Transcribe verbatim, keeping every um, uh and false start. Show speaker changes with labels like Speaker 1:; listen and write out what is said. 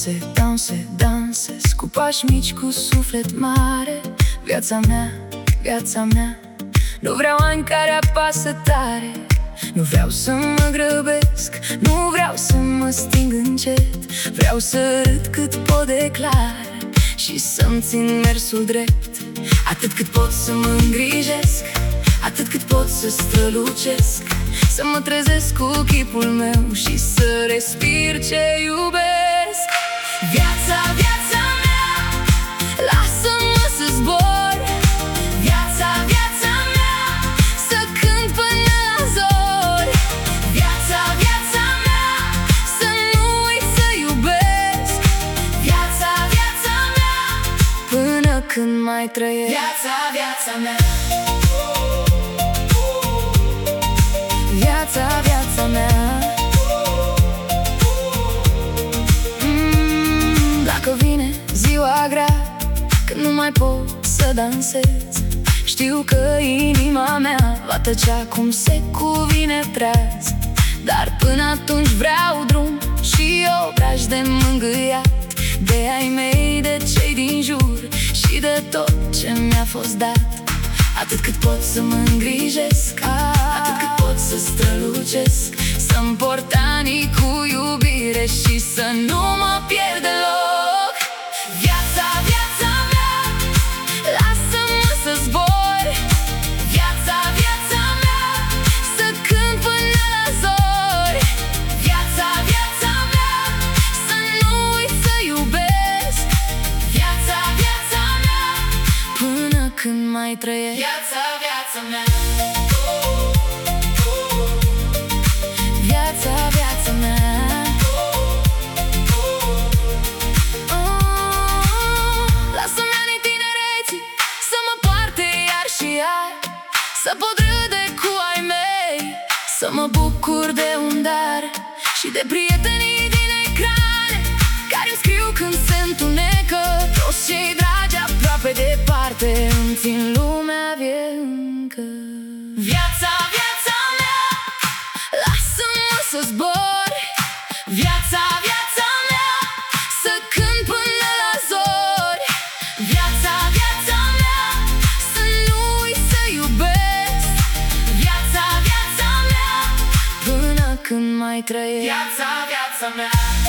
Speaker 1: danse, danse, dansez cu pași mici, cu suflet mare. Viața mea, viața mea, nu vreau ani care apasă tare. Nu vreau să mă grăbesc, nu vreau să mă sting încet. Vreau să râd cât pot de clar și să-mi țin mersul drept. Atât cât pot să mă îngrijesc, atât cât pot să strălucesc. Să mă trezesc cu chipul meu și să respir ce iubesc. Viața, viața mea, lasă-mă să zbor. Viața, viața mea, să cânt până la zori. Viața, viața mea, să nu uit să iubesc. Viața, viața mea, până când mai trăiesc. Viața, viața mea, viața, viața mea. mm, Dacă vine ziua grea, când nu mai pot să dansez, știu că inima mea va tăcea cum se cuvine treaz. Dar până atunci vreau drum și obraj de mângâiat, de ai mei, de cei din jur și de tot ce mi-a fost dat. Atât cât pot să mă îngrijesc, atât cât pot să strălucesc, să-mi port anii cu iubire și să nu mă pierd deloc. Viața, viața mea, lasă-mă să zbor. Viața, viața mea, să cânt până la zori. Viața, viața mea, să nu uit să iubesc. Viața, viața mea, până când mai trăiesc. Viața, viața mea, viața, viața mea. oh, Lasă-mi anii tinereții să mă poarte iar și iar, să pot râde cu ai mei, să mă bucur de un dar și de prietenii din ecrane care-mi scriu când se întunecă. Toți cei dragi aproape departe îmi țin lumea vie încă. Viața, viața mea, lasă-mă să zbor. Viața, viața mea, să cânt până la zori. Viața, viața mea, să nu uit să iubesc. Viața, viața mea, până când mai trăiesc. Viața, viața mea.